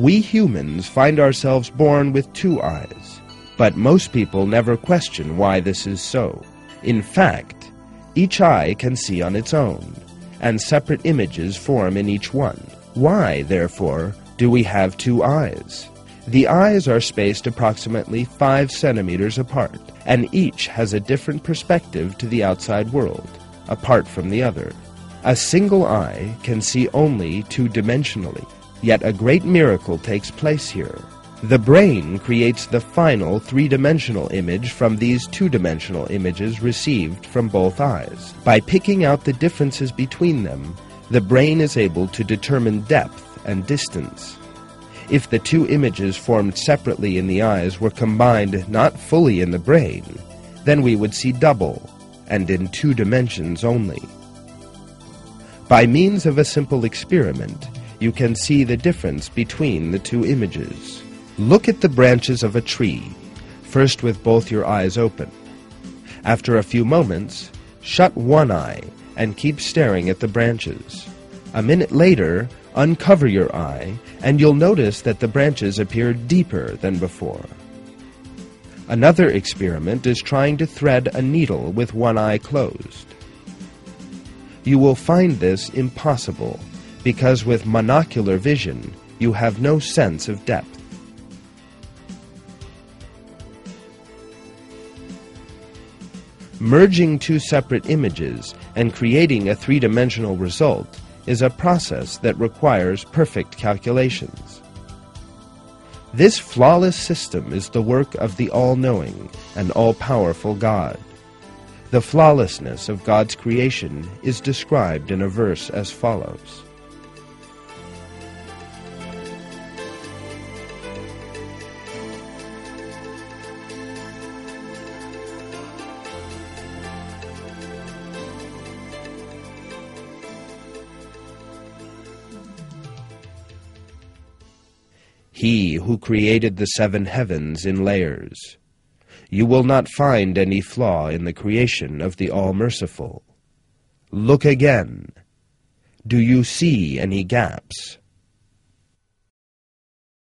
We humans find ourselves born with two eyes, but most people never question why this is so. In fact, each eye can see on its own, and separate images form in each one. Why, therefore, do we have two eyes? The eyes are spaced approximately 5 centimeters apart, and each has a different perspective to the outside world, apart from the other. A single eye can see only two-dimensionally, yet a great miracle takes place here. The brain creates the final three-dimensional image from these two-dimensional images received from both eyes. By picking out the differences between them, the brain is able to determine depth and distance. If the two images formed separately in the eyes were combined not fully in the brain, then we would see double, and in 2 dimensions only. By means of a simple experiment, you can see the difference between the two images. Look at the branches of a tree, first with both your eyes open. After a few moments, shut one eye and keep staring at the branches. A minute later, uncover your eye, and you'll notice that the branches appear deeper than before. Another experiment is trying to thread a needle with one eye closed. You will find this impossible, because with monocular vision, you have no sense of depth. Merging two separate images and creating a three-dimensional result is a process that requires perfect calculations. This flawless system is the work of the all-knowing and all-powerful God. The flawlessness of God's creation is described in a verse as follows. He who created the 7 heavens in layers. You will not find any flaw in the creation of the All-Merciful. Look again. Do you see any gaps?